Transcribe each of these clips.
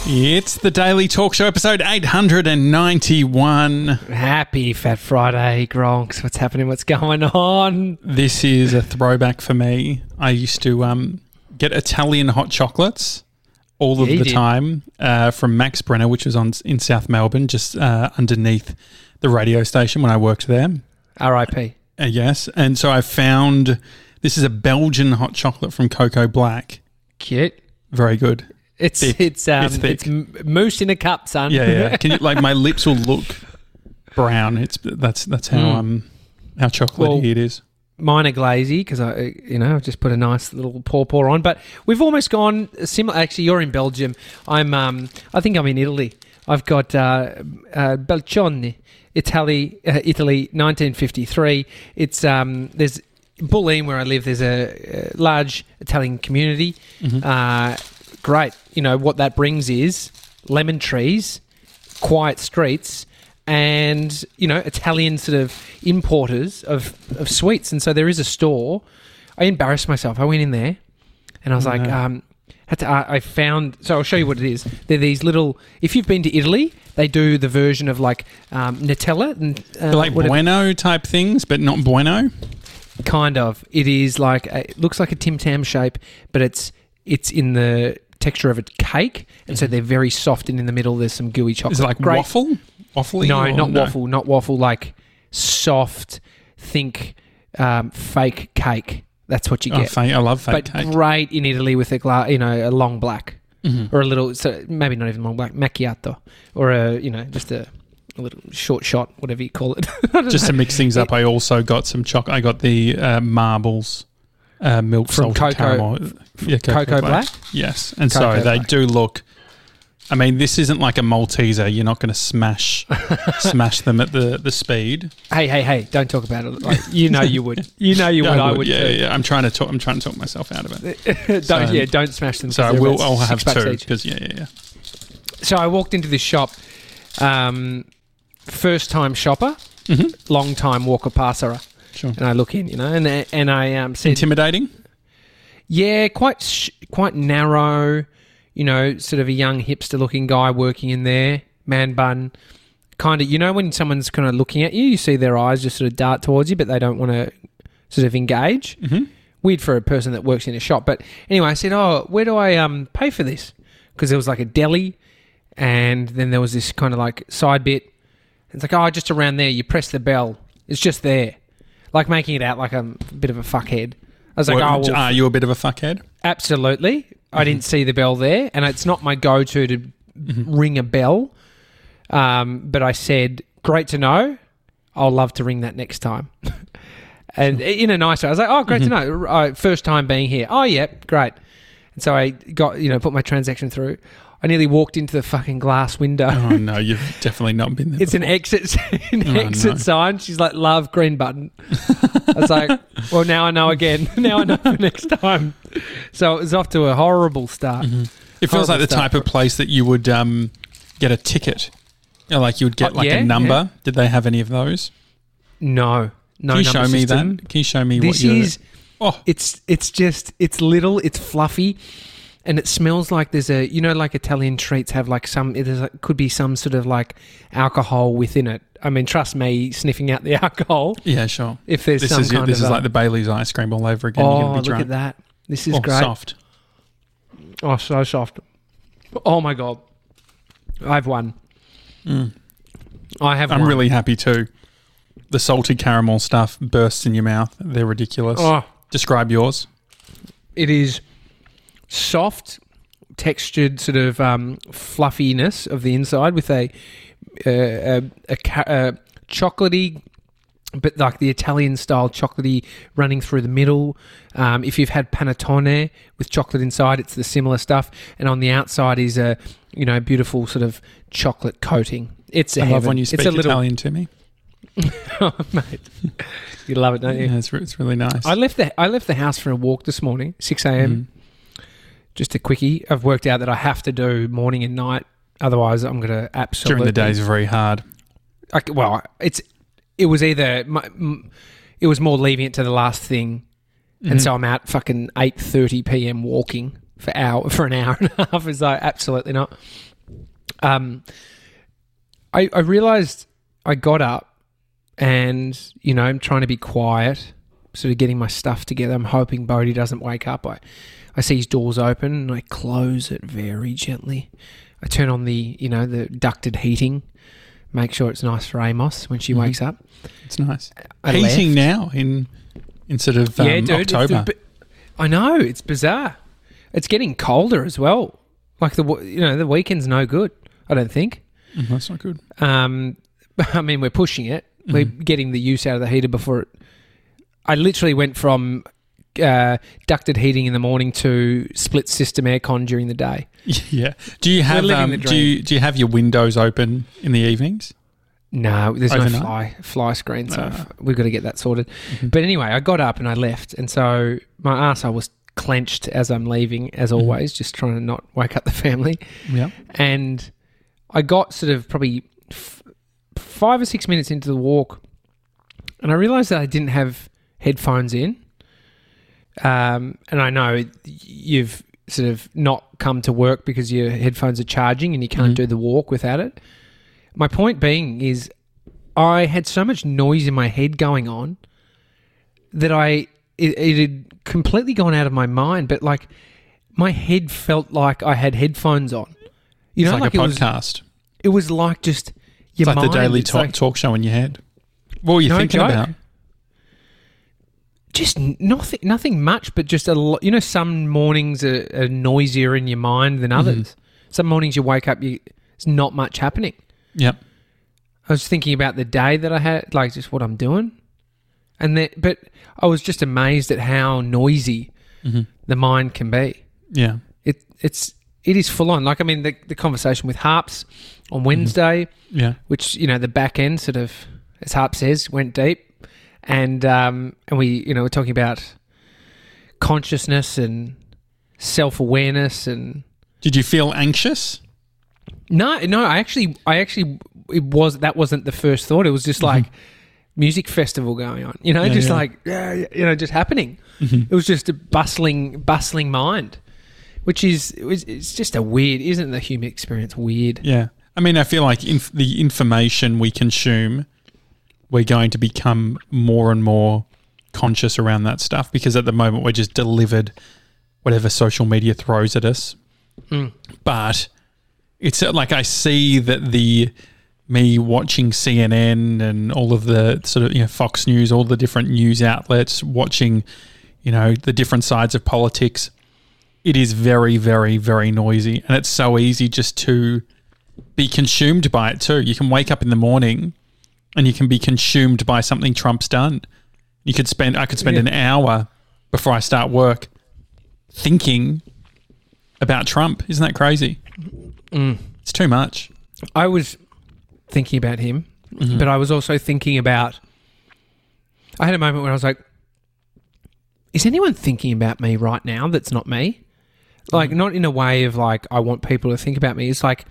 It's the Daily Talk Show, episode 891. Happy Fat Friday, Gronks. What's happening? What's going on? This is a throwback for me. I used to get Italian hot chocolates all of the time from Max Brenner, which was in South Melbourne, just underneath the radio station when I worked there. R.I.P. Yes. And so I found this is a Belgian hot chocolate from Cocoa Black. Cute. Very good. It's thick. It's mousse in a cup, son. Yeah. Can you, my lips will look brown. That's how chocolatey it is. Mine are glazy because I've just put a nice little pour on. But we've almost gone similar. Actually, you're in Belgium. I think I'm in Italy. I've got Belcione, Italy, 1953. It's there's Bulleen where I live. There's a large Italian community. Mm-hmm. Great. What that brings is lemon trees, quiet streets, and, Italian sort of importers of sweets. And so there is a store. I embarrassed myself. I went in there and I was I found... So I'll show you what it is. They're these little... If you've been to Italy, they do the version of Nutella. And, Bueno type things, but not Bueno? Kind of. It is it looks like a Tim Tam shape, but it's in the texture of a cake, and so they're very soft, and in the middle there's some gooey chocolate. Is it like waffle? Waffly? No, not waffle, like soft, think fake cake. That's what you get. I love fake cake. But great in Italy with a long black, or a little, so maybe not even long black, macchiato, or just a little short shot, whatever you call it. Just to mix things up, I also got some chocolate. I got the marbles. Milk from salted caramel. Cocoa Black? Yes. And Cocoa so they Black. do look... I mean, this isn't like a Malteser. You're not going to smash them at the speed. Hey, don't talk about it. You would. I would too. Yeah. I'm trying to talk myself out of it. Don't smash them. So I'll have two because yeah. So I walked into this shop, first time shopper, long time walker passer. Sure. And I look in, and I said... Intimidating? Yeah, quite narrow, sort of a young hipster-looking guy working in there, man bun. Kind of, when someone's kind of looking at you, you see their eyes just sort of dart towards you, but they don't want to sort of engage. Mm-hmm. Weird for a person that works in a shop. But anyway, I said, where do I pay for this? Because there was like a deli, and then there was this kind of like side bit. It's like, just around there, you press the bell. It's just there. Like making it out like a bit of a fuckhead. I was like, are you a bit of a fuckhead? Absolutely. I didn't see the bell there, and it's not my go-to to ring a bell. But I said, great to know. I'll love to ring that next time. And in a nice way. I was like, great to know. First time being here. Oh, yeah, great. And so I got, put my transaction through. I nearly walked into the fucking glass window. Oh, no, you've definitely not been there It's before. an exit sign. She's like, love, green button. I was like, well, now I know again. Now I know for next time. So it was off to a horrible start. Mm-hmm. It feels like the type of place that you would get a ticket. Like you would get a number. Yeah. Did they have any of those? No. Can you show me that? Can you show me what you... This is... Oh. It's little, it's fluffy. And it smells like there's like Italian treats have could be some sort of like alcohol within it. I mean, trust me, sniffing out the alcohol. Yeah, sure. If there's this is like the Bailey's ice cream all over again. Oh, look at that. This is great. Soft. Oh, so soft. Oh, my God. I've won. I'm really happy too. The salted caramel stuff bursts in your mouth. They're ridiculous. Oh. Describe yours. It is... soft, textured sort of fluffiness of the inside with a chocolatey, but like the Italian style chocolatey running through the middle. If you've had panettone with chocolate inside, it's the similar stuff. And on the outside is a beautiful sort of chocolate coating. It's a heaven. Love when you speak Italian to me. Oh, mate, you love it, don't you? Yeah, it's really nice. I left the house for a walk this morning, 6 a.m. Just a quickie. I've worked out that I have to do morning and night. Otherwise, I'm going to absolutely... During the day is very hard. It was either... It was more leaving it to the last thing. And so I'm out fucking 8:30 p.m. walking for an hour and a half. It's like, absolutely not. I realised I got up and, I'm trying to be quiet, sort of getting my stuff together. I'm hoping Bodhi doesn't wake up. I see his doors open and I close it very gently. I turn on the ducted heating, make sure it's nice for Amos when she wakes up. It's nice. Heating now in sort of October. I know, it's bizarre. It's getting colder as well. Like the weekend's no good, I don't think. That's not good. I mean, we're pushing it. We're getting the use out of the heater before it. I literally went from ducted heating in the morning to split system aircon during the day. Yeah. Do you have do you have your windows open in the evenings? No, there's no fly screen, so we've got to get that sorted. But anyway, I got up and I left, and so my arsehole was clenched as I'm leaving, as always, just trying to not wake up the family. Yeah. And I got sort of probably 5 or 6 minutes into the walk, and I realised that I didn't have headphones in. And I know you've sort of not come to work because your headphones are charging and you can't do the walk without it. My point being is I had so much noise in my head going on that it had completely gone out of my mind, but like my head felt like I had headphones on. It's like a podcast. It was like just your mind. It's like the daily talk show in your head. What were you thinking about? Just nothing much, but just a lot. Some mornings are noisier in your mind than others. Some mornings you wake up, there's not much happening. Yep. I was thinking about the day that I had, like just what I'm doing, but I was just amazed at how noisy the mind can be. Yeah. It is full on. Like, I mean, the conversation with Harps on Wednesday, which the back end sort of, as Harp says, went deep. And we, we're talking about consciousness and self-awareness. And did you feel anxious? No. I actually, that wasn't the first thought. It was just like music festival going on. Just happening. It was just a bustling mind, which is it's just a weird, isn't the human experience weird? Yeah, I mean, I feel like the information we consume, we're going to become more and more conscious around that stuff because at the moment we're just delivered whatever social media throws at us. But it's like I see that me watching CNN and all of the sort of Fox News, all the different news outlets, watching the different sides of politics. It is very, very, very noisy, and it's so easy just to be consumed by it too. You can wake up in the morning and you can be consumed by something Trump's done. I could spend an hour before I start work thinking about Trump. Isn't that crazy? It's too much. I was thinking about him, but I was also thinking about... I had a moment where I was like, is anyone thinking about me right now that's not me? Like, not in a way of like, I want people to think about me. It's like,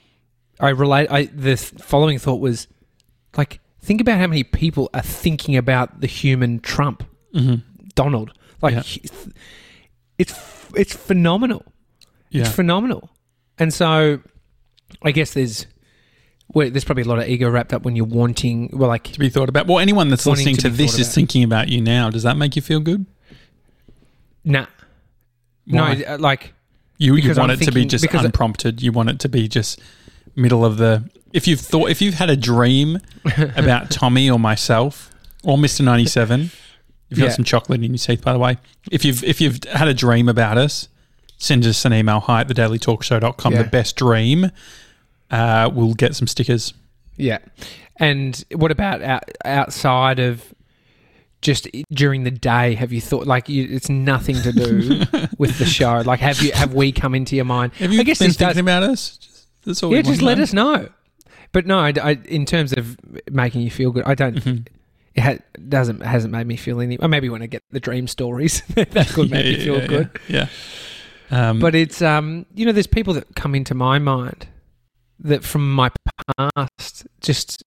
the following thought was, like, think about how many people are thinking about the human Trump, Donald. Like, it's phenomenal. Yeah. It's phenomenal. And so, I guess there's probably a lot of ego wrapped up when you're wanting, to be thought about. Well, anyone that's listening to this is thinking about you now. Does that make you feel good? Nah. Why? No, like... You want it to be just unprompted. You want it to be just middle of the... If you've had a dream about Tommy or myself or Mr. 97, you've got some chocolate in your teeth, by the way. If you've had a dream about us, send us an email, hi@thedailytalkshow.com. The best dream. We'll get some stickers. Yeah. And what about outside of just during the day? Have you thought, like, it's nothing to do with the show? Like, have we come into your mind? Have you been thinking about us? That's all. Just let us know. But no, I, in terms of making you feel good, I don't. It hasn't made me feel any. Or maybe when I get the dream stories, that could make me feel good. Yeah. But it's there's people that come into my mind that from my past just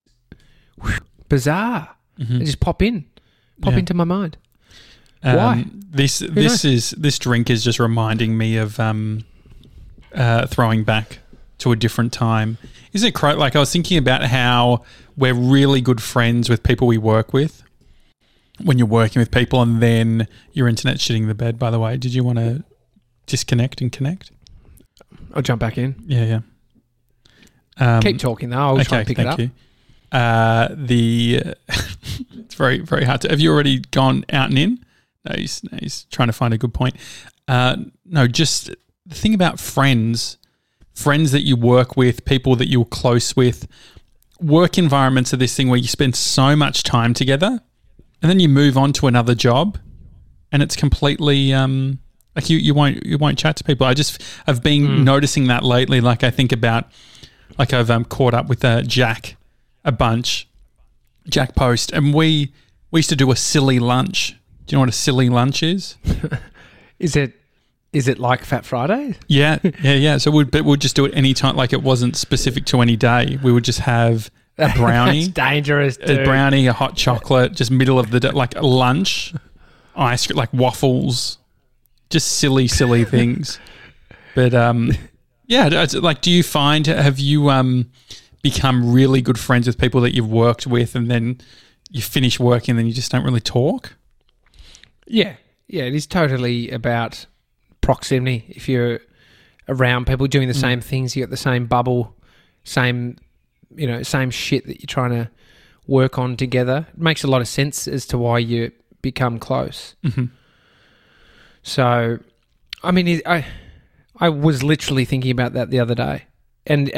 bizarre. They just pop into my mind. Why? This drink is just reminding me of throwing back to a different time. Isn't it correct? Like I was thinking about how we're really good friends with people we work with when you're working with people, and then your internet's shitting the bed, by the way. Did you want to disconnect and connect? I'll jump back in. Yeah. Keep talking, though. I'll try and pick it up. Thank you. It's very, very hard to... Have you already gone out and in? No, he's trying to find a good point. No, just the thing about friends that you work with, people that you're close with, work environments are this thing where you spend so much time together and then you move on to another job and it's completely... like you won't chat to people. I've been noticing that lately. Like I think about... Like I've caught up with Jack a bunch, Jack Post, and we used to do a silly lunch. Do you know what a silly lunch is? Is it like Fat Friday? Yeah. So we'd just do it any time. Like it wasn't specific to any day. We would just have a brownie. That's dangerous, dude. A brownie, a hot chocolate, just middle of the day, like a lunch, ice cream, like waffles, just silly things. But yeah, like do you find, have you become really good friends with people that you've worked with and then you finish working and then you just don't really talk? Yeah, it is totally about proximity. If you're around people doing the same things, you got the same bubble, same shit that you're trying to work on together. It makes a lot of sense as to why you become close. Mm-hmm. So, I mean, I was literally thinking about that the other day, and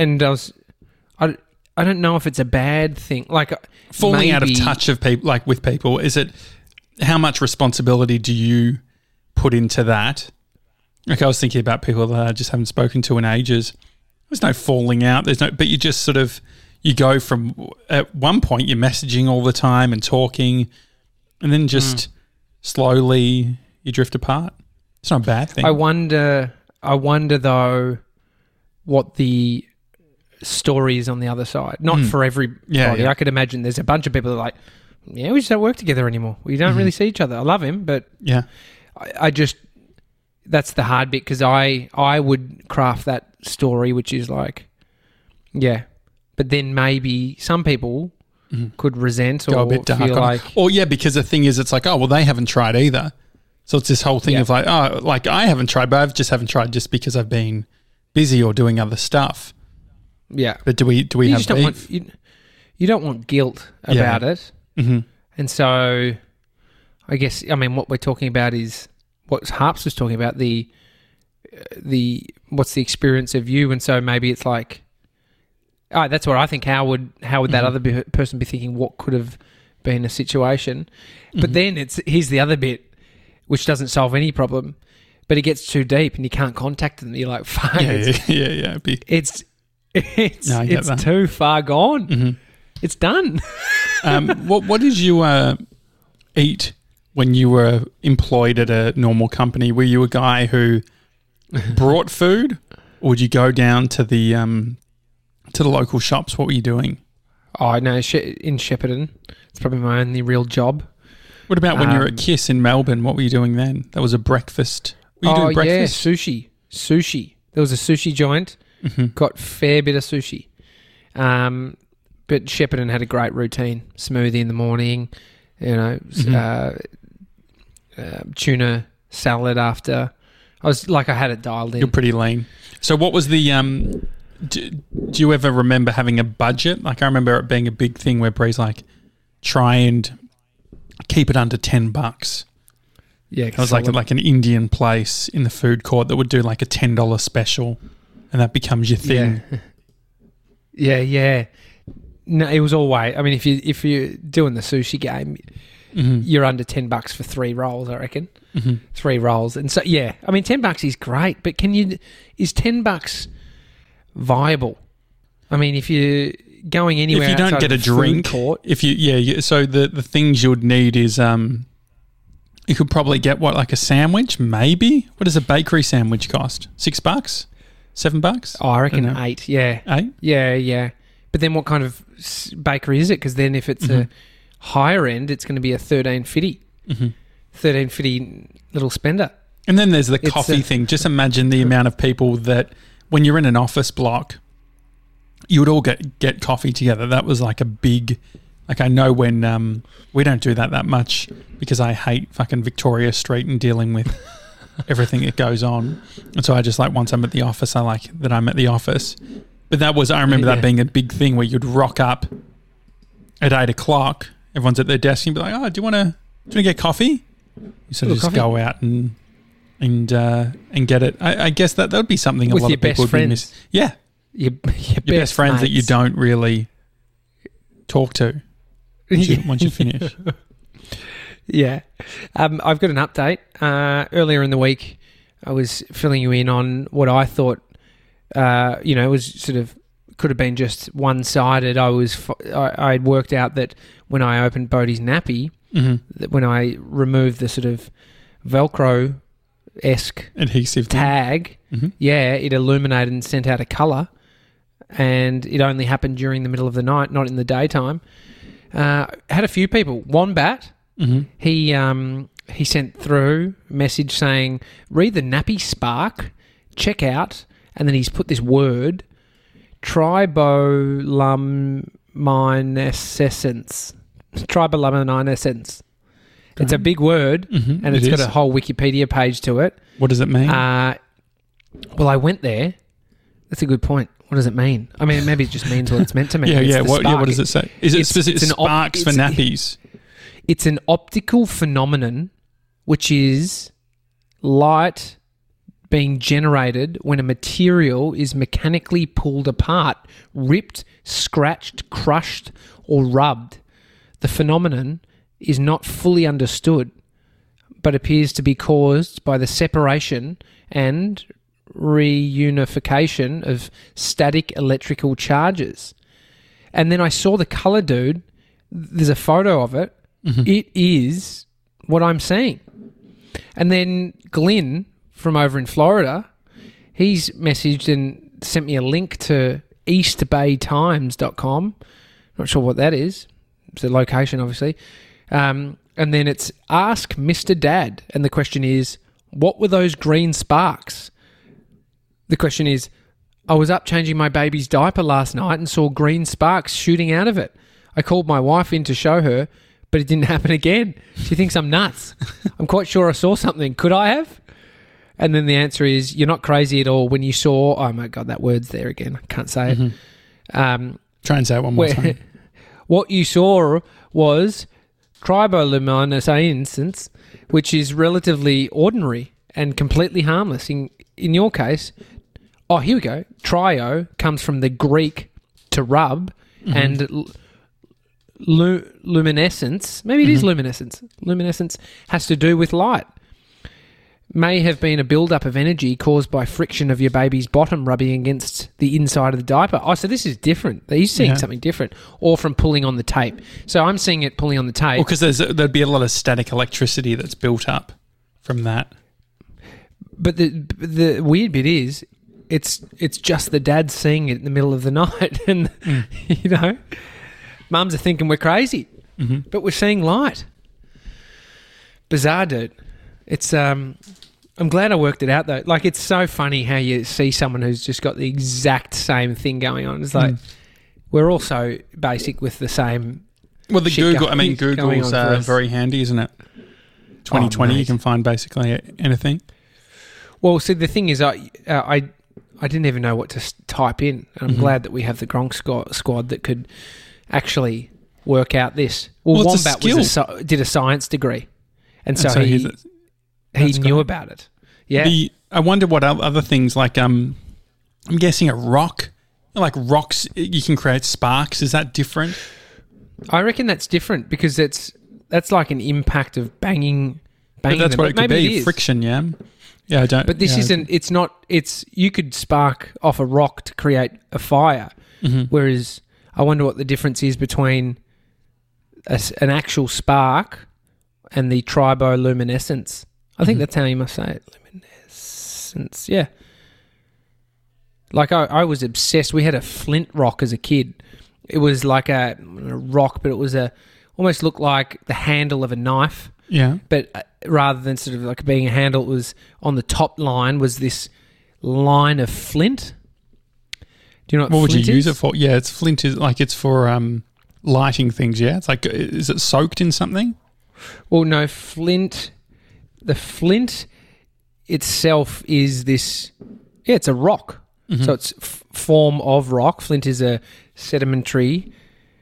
I don't know if it's a bad thing. Like falling out of touch of people, like with people, is it? How much responsibility do you put into that? Like I was thinking about people that I just haven't spoken to in ages. There's no falling out. But you just sort of, you go from, at one point you're messaging all the time and talking, and then just slowly you drift apart. It's not a bad thing. I wonder though what the story is on the other side. Not for everybody. Yeah. I could imagine there's a bunch of people that are like, yeah, we just don't work together anymore. We don't really see each other. I love him, but yeah, I just, that's the hard bit because I would craft that story, which is like, yeah, but then maybe some people could resent or go a bit dark feel like, or yeah, because the thing is, it's like, oh well, they haven't tried either. So it's this whole thing of like, oh, like I haven't tried, but I just haven't tried just because I've been busy or doing other stuff. Yeah, but do we you have beef? You don't want guilt about it. Mm-hmm. And so I guess, I mean, what we're talking about is what Harps was talking about, the what's the experience of you. And so maybe it's like, oh, that's what I think. How would that other person be thinking what could have been a situation? But then here's the other bit, which doesn't solve any problem, but it gets too deep and you can't contact them. You're like, fuck. Yeah. It's too far gone. Mm-hmm. It's done. What did you eat when you were employed at a normal company? Were you a guy who brought food, or would you go down to the local shops? What were you doing? Oh no, in Shepparton. It's probably my only real job. What about when you were at Kiss in Melbourne? What were you doing then? That was a breakfast. Were you doing breakfast? Yeah, sushi. There was a sushi joint. Got fair bit of sushi. But Shepparton had a great routine. Smoothie in the morning, tuna salad after. I had it dialed in. You're pretty lean. So what was the... do you ever remember having a budget? Like I remember it being a big thing where Bree's like, try and keep it under $10. Yeah. It was like an Indian place in the food court that would do like a $10 special and that becomes your thing. Yeah. No, it was always. I mean, if you're doing the sushi game, you're under $10 for 3 rolls. I reckon 3 rolls, and so yeah. I mean, $10 is great, but is $10 viable? I mean, if you're going anywhere, if you don't get a drink, court, so the things you would need is you could probably get like a sandwich, maybe. What does a bakery sandwich cost? $6, $7? Oh, I reckon 8. Yeah, 8. Yeah. But then what kind of bakery is it? Because then if it's a higher end, it's going to be a $13.50. $13.50 little spender. And then there's the coffee thing. Just imagine the amount of people that when you're in an office block you would all get coffee together. That was like a big, like I know when we don't do that much because I hate fucking Victoria Street and dealing with everything that goes on. And so I just like once I'm at the office, I like that I'm at the office. But that was, I remember that being a big thing where you'd rock up at 8 o'clock, everyone's at their desk and you'd be like, oh, do you want to get coffee? You sort of just go out and get it. I guess that would be something with a lot your of people best would be friends. Yeah. Your best friends that you don't really talk to once you finish. Yeah. I've got an update. Earlier in the week, I was filling you in on what I thought, it was sort of could have been just one-sided. I'd worked out that when I opened Bodhi's nappy, that when I removed the sort of Velcro-esque adhesive tag, it illuminated and sent out a colour, and it only happened during the middle of the night, not in the daytime. Had a few people. Wombat, he sent through a message saying, read the nappy spark, check out, and then he's put this word, triboluminescence. Triboluminescence. It's a big word, and it's got a whole Wikipedia page to it. What does it mean? Well, I went there. That's a good point. What does it mean? I mean, maybe it just means what it's meant to mean. What does it say? Is it sparks for nappies? It's an optical phenomenon, which is light being generated when a material is mechanically pulled apart, ripped, scratched, crushed, or rubbed. The phenomenon is not fully understood, but appears to be caused by the separation and reunification of static electrical charges. And then I saw the colour, dude. There's a photo of it. It is what I'm seeing. And then Glenn from over in Florida, he's messaged and sent me a link to eastbaytimes.com. Not sure what that is. It's a location, obviously. And then it's Ask Mr. Dad. And the question is, what were those green sparks? The question is, I was up changing my baby's diaper last night and saw green sparks shooting out of it. I called my wife in to show her, but it didn't happen again. She thinks I'm nuts. I'm quite sure I saw something. Could I have? And then the answer is, you're not crazy at all when you saw... Oh, my God, that word's there again. I can't say it. Try and say it one more time. What you saw was triboluminescence, which is relatively ordinary and completely harmless. In your case... Oh, here we go. Trio comes from the Greek to rub, and luminescence, maybe it is luminescence. Luminescence has to do with light. May have been a build-up of energy caused by friction of your baby's bottom rubbing against the inside of the diaper. Oh, so this is different. He's seeing something different. Or from pulling on the tape. So I'm seeing it pulling on the tape. Well, because there'd be a lot of static electricity that's built up from that. But the weird bit is... It's just the dad seeing it in the middle of the night, and mums are thinking we're crazy, but we're seeing light. Bizarre, dude. It's I'm glad I worked it out though. Like, it's so funny how you see someone who's just got the exact same thing going on. It's like we're all so basic with the same. Well, Google's very handy, isn't it? 2020, you can find basically anything. Well, see, the thing is, I didn't even know what to type in. And I'm glad that we have the Gronk squad that could actually work out this. Well Wombat did a science degree, and so he knew about it. Yeah. I wonder what other things, like I'm guessing a rock, like rocks, you can create sparks. Is that different? I reckon that's different because that's like an impact of banging. But that's what it could be. Friction, yeah. Yeah, I don't. But this isn't. It's not. It's you could spark off a rock to create a fire, whereas I wonder what the difference is between an actual spark and the triboluminescence. I think that's how you must say it. Luminescence. Yeah. Like I was obsessed. We had a flint rock as a kid. It was like a rock, but it was almost looked like the handle of a knife. Yeah. But rather than sort of like being a handle, it was on the top line was this line of flint. Do you know what would flint you use is? it for? Yeah, it's flint is like it's for lighting things. Yeah, it's like is it soaked in something? Well, no, flint. The flint itself is this. Yeah, it's a rock. Mm-hmm. So it's form of rock. Flint is a sedimentary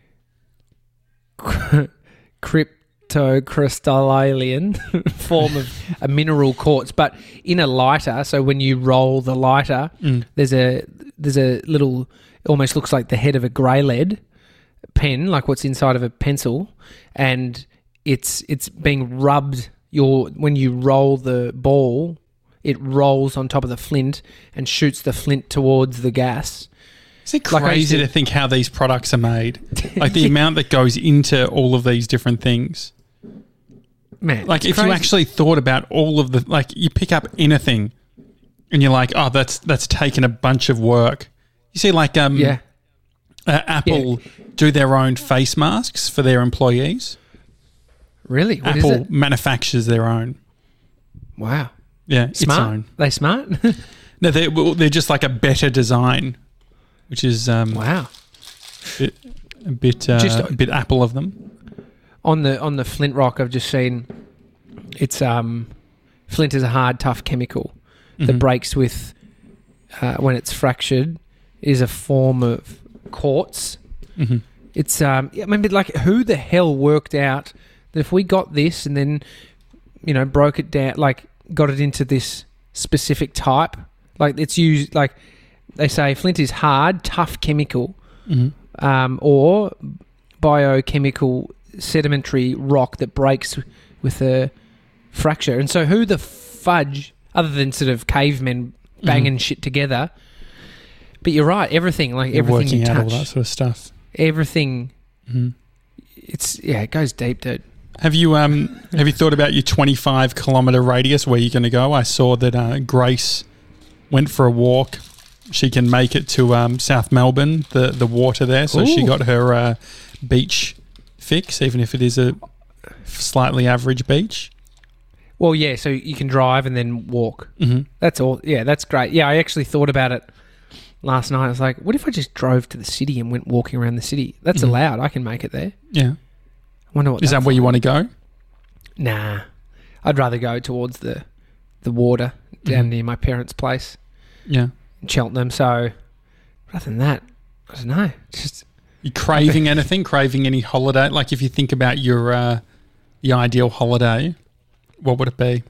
cryptocrystalline form of a mineral quartz. But in a lighter, so when you roll the lighter, there's a little, almost looks like the head of a grey lead pen, like what's inside of a pencil, and it's being rubbed. When you roll the ball, it rolls on top of the flint and shoots the flint towards the gas. Is it crazy to think how these products are made? Like the amount that goes into all of these different things. Man, like if crazy. you actually thought about all of the, like you pick up anything and you're like, oh, that's taken a bunch of work. You see like Apple do their own face masks for their employees. Really? What Apple is it? manufactures their own. Wow. Yeah, Smart? its own. They smart? No, they're just like a better design, which is wow. a bit Apple of them. On the flint rock, I've just seen it's flint is a hard, tough chemical that breaks with when it's fractured. Is a form of quartz. Mm-hmm. It's like who the hell worked out that if we got this and then broke it down, like got it into this specific type, like it's used, like they say flint is hard, tough chemical, or biochemical sedimentary rock that breaks with a fracture. And so who the fudge, other than sort of cavemen banging shit together, but you're right, everything, like You're everything you touch, out all that sort of stuff. everything, it goes deep, dude. Have you thought about your 25-kilometre radius where you're going to go? I saw that Grace went for a walk. She can make it to South Melbourne, the water there. So she got her beach fix, even if it is a slightly average beach. Well, yeah, so you can drive and then walk. Mm-hmm. That's all. Yeah, that's great. Yeah, I actually thought about it last night. I was like, what if I just drove to the city and went walking around the city? That's allowed. I can make it there. Yeah. I wonder what is that where you want to go? Nah. I'd rather go towards the water down near my parents' place. Yeah. In Cheltenham. So, other than that, I don't know. Just... You craving anything? Craving any holiday? Like if you think about your the ideal holiday, what would it be?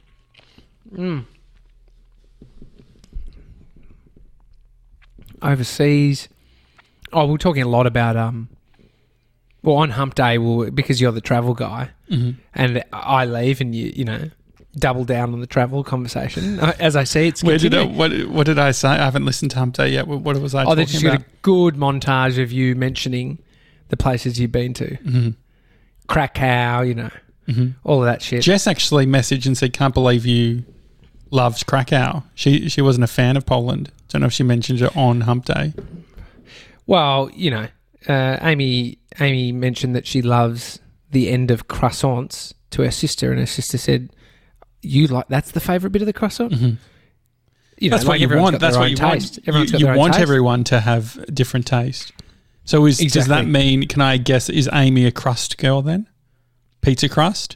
Overseas. Oh, we're talking a lot about on Hump Day, because you're the travel guy, and I leave, and you double down on the travel conversation. As I see, it's what did I say? I haven't listened to Hump Day yet. What was I talking about? They just got a good montage of you mentioning the places you've been to. Krakow, all of that shit. Jess actually messaged and said, "Can't believe you loved Krakow." She wasn't a fan of Poland. Don't know if she mentioned it on Hump Day. Well, Amy mentioned that she loves the end of croissants to her sister, and her sister said, that's the favourite bit of the croissant? Mm-hmm. That's what you want. That's what you want. You want everyone to have a different taste. So does that mean, can I guess, is Amy a crust girl then? Pizza crust?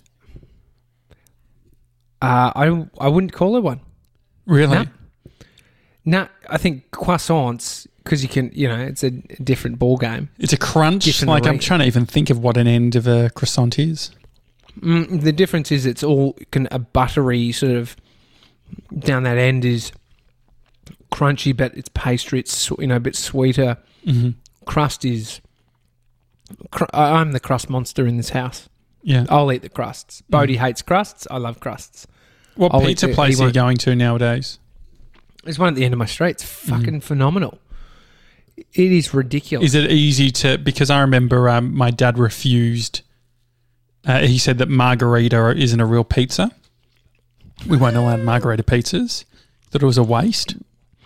I wouldn't call her one. Really? No, I think croissants, because you can, it's a different ball game. It's a crunch. I'm trying to even think of what an end of a croissant is. The difference is it's all a buttery sort of down that end is crunchy, but it's pastry. It's a bit sweeter. Mm-hmm. Crust is. I'm the crust monster in this house. Yeah, I'll eat the crusts. Bodie hates crusts. I love crusts. What pizza place are you going to nowadays? There's one at the end of my street. It's fucking phenomenal. It is ridiculous. Is it easy to... Because I remember my dad refused... he said that margarita isn't a real pizza. We weren't allowed margarita pizzas. Thought it was a waste.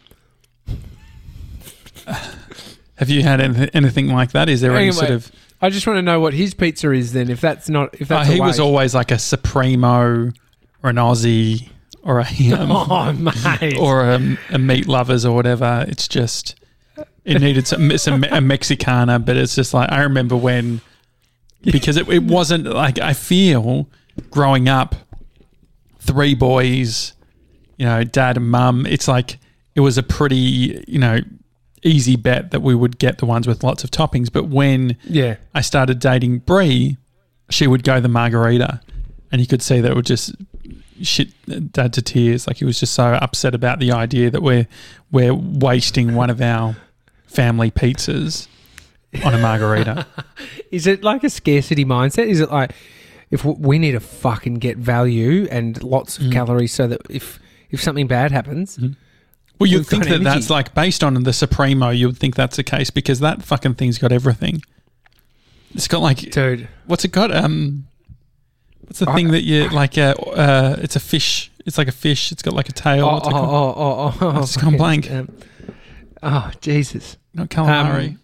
Have you had anything like that? Is there any sort of... I just want to know what his pizza is then, if that's not... he was always like a Supremo or an Aussie or a... mate. Or a Meat Lovers or whatever. It's just... It needed a Mexicana, but it's just like I remember when, because it wasn't like, I feel growing up, 3 boys, dad and mum, it's like it was a pretty, easy bet that we would get the ones with lots of toppings. But when I started dating Brie, she would go the margarita, and you could see that it would just shit Dad to tears. Like, he was just so upset about the idea that we're wasting one of our family pizzas on a margarita. Is it like a scarcity mindset? Is it like, if we need to fucking get value and lots of calories so that if something bad happens... Mm-hmm. Well, you'd think that that's like, based on the Supremo, you would think that's the case, because that fucking thing's got everything. It's got like... Dude. What's it got? What's the thing that you... Like, it's a fish. It's like a fish. It's got like a tail. It's gone blank. Jesus. Not calamari.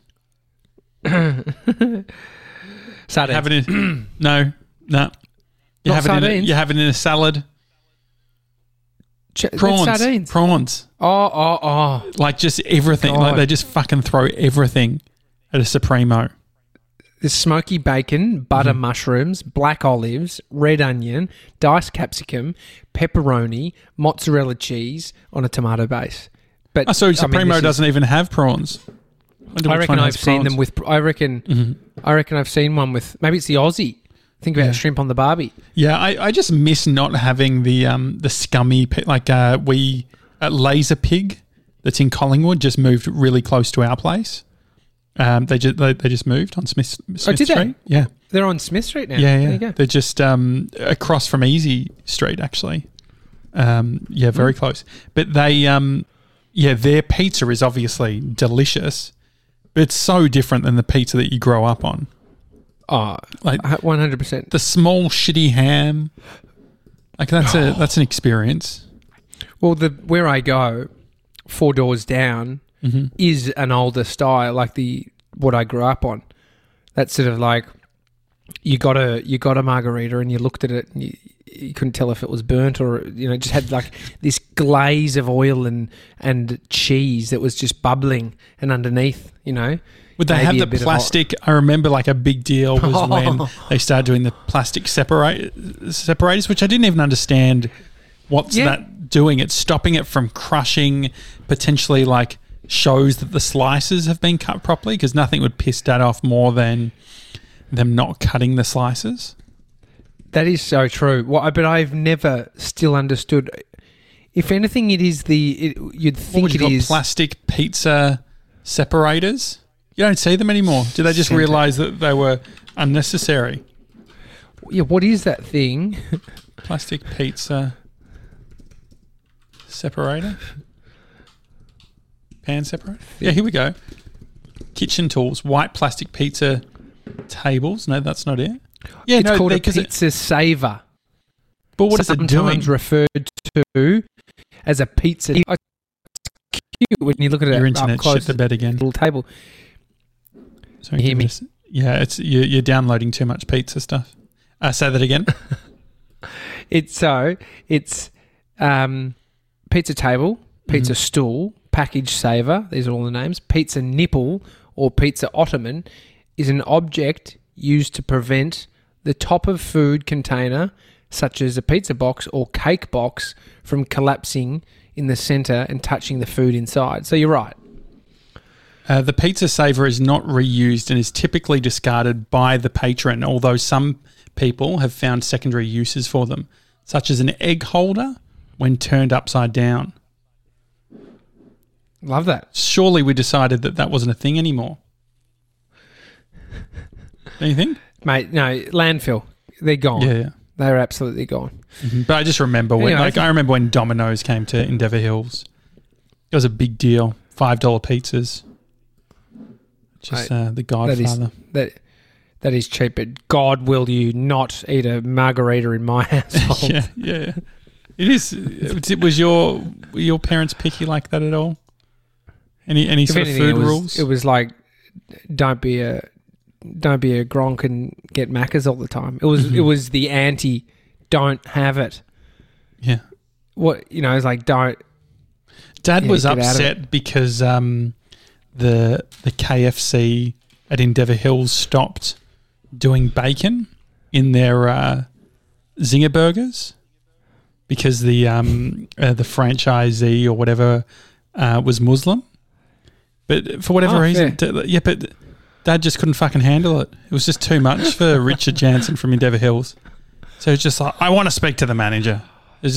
Sardines. Have it in... No. You have it in a salad. Sardines. Prawns. Oh. Like, just everything. God. Like, they just fucking throw everything at a Supremo. There's smoky bacon, butter mushrooms, black olives, red onion, diced capsicum, pepperoni, mozzarella cheese on a tomato base. But so Supremo doesn't even have prawns. I reckon I've seen them with... I reckon I've seen one with... Maybe it's the Aussie. Think about shrimp on the barbie. Yeah, I just miss not having the scummy... Like, Laser Pig that's in Collingwood just moved really close to our place. They just moved on Smith did Street. They? Yeah. They're on Smith Street now. Yeah. There you go. They're just across from Easy Street, actually. Very close. But they... their pizza is obviously delicious, but it's so different than the pizza that you grow up on. Oh, like 100%. The small shitty ham, like that's an experience. Well, where I go, 4 doors down, is an older style, like what I grew up on. That's sort of like you got a margarita and you looked at it and you couldn't tell if it was burnt or just had like this glaze of oil and cheese that was just bubbling, and underneath, Would they have the plastic? I remember like a big deal was when they started doing the plastic separators, which I didn't even understand what's that doing. It's stopping it from crushing, potentially like shows that the slices have been cut properly, because nothing would piss Dad off more than them not cutting the slices. That is so true. But I've never still understood. If anything, it is you'd think it is plastic pizza separators. You don't see them anymore. Did they just realise that they were unnecessary? Yeah, what is that thing? Plastic pizza separator? Pan separator? Yeah, here we go. Kitchen tools, white plastic pizza tables. No, that's not it. Yeah, it's called a pizza saver. But what is it doing? Sometimes referred to as a pizza. It's cute when you look at it. Your internet up close shit the bed again. Little table. Sorry, you hear me? Yeah, you're downloading too much pizza stuff. Say that again. It's pizza table, pizza stool, package saver. These are all the names. Pizza nipple or pizza ottoman is an object used to prevent the top of food container, such as a pizza box or cake box, from collapsing in the center and touching the food inside. So you're right. The pizza saver is not reused and is typically discarded by the patron, although some people have found secondary uses for them, such as an egg holder when turned upside down. Love that. Surely we decided that wasn't a thing anymore. Don't you think? Mate, no, landfill. They're gone. Yeah. They're absolutely gone. Mm-hmm. But I just remember I remember when Domino's came to Endeavour Hills. It was a big deal. $5 pizzas. Just the Godfather. That is cheap, but God will you not eat a margarita in my household. Yeah. It is. Was your parents picky like that at all? Any sort of food rules? It was like, don't be a Gronk and get Maccas all the time. It was the anti, don't have it. Yeah. What it's like, don't. Dad was upset because the KFC at Endeavour Hills stopped doing bacon in their Zinger burgers because the franchisee or whatever was Muslim. But for whatever reason, but Dad just couldn't fucking handle it. It was just too much for Richard Jansen from Endeavour Hills. So it's just like, I want to speak to the manager. This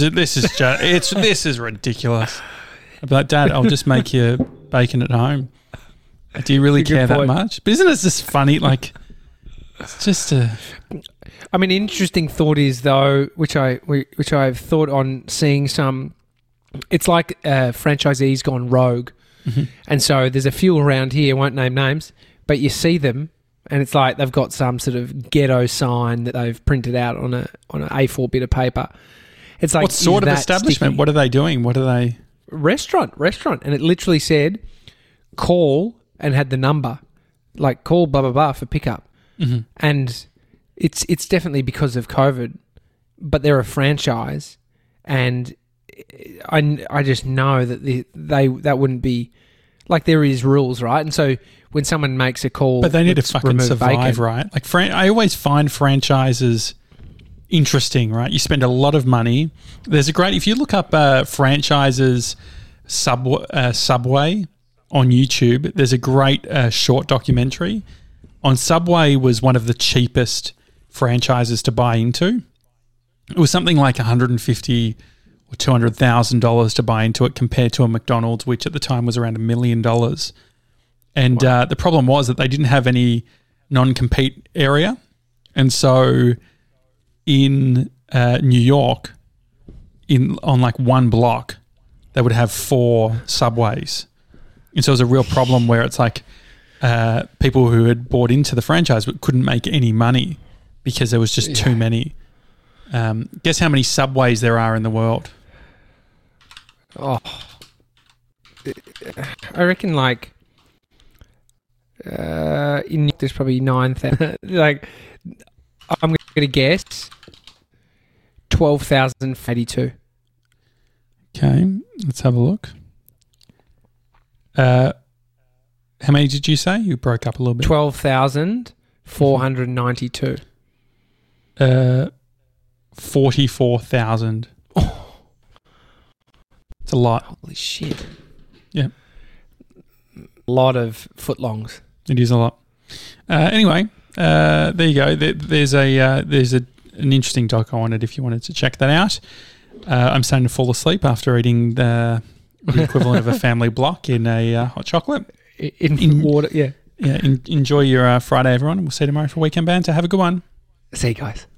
is ridiculous. I'd be like, Dad, I'll just make you bacon at home. Do you really care that much? But isn't it just funny? Like, it's just a... I mean, interesting thought is, though, which I've thought on seeing some... It's like franchisees gone rogue. Mm-hmm. And so there's a few around here, won't name names, but you see them and it's like they've got some sort of ghetto sign that they've printed out on an A4 bit of paper. It's like, what sort of establishment? Sticky? What are they doing? What are they? Restaurant. And it literally said, call, and had the number. Like, call blah, blah, blah for pickup. Mm-hmm. And it's definitely because of COVID, but they're a franchise, and I just know that that wouldn't be... Like, there is rules, right? And so when someone makes a call... But they need to fucking survive, bacon, right? Like, I always find franchises interesting, right? You spend a lot of money. There's a great... If you look up franchises Subway on YouTube, there's a great short documentary on Subway. Was one of the cheapest franchises to buy into. It was something like $150,000 or $200,000 to buy into it, compared to a McDonald's, which at the time was around $1 million. And wow. The problem was that they didn't have any non-compete area. And so in New York, on like one block, they would have 4 Subways. And so it was a real problem where it's like people who had bought into the franchise but couldn't make any money because there was just too many. Guess how many Subways there are in the world? Oh, I reckon like there's probably 9,000. Like, I'm going to guess 12,082. Okay, let's have a look. How many did you say? You broke up a little bit. 12,492. 44,000. Oh. It's a lot. Holy shit. Yeah. A lot of footlongs. It is a lot. Anyway, there you go. There's an interesting doc I wanted if you wanted to check that out. I'm starting to fall asleep after eating the equivalent of a family block in a hot chocolate. In water, yeah. Yeah, enjoy your Friday, everyone. We'll see you tomorrow for Weekend Banter. Have a good one. See you guys.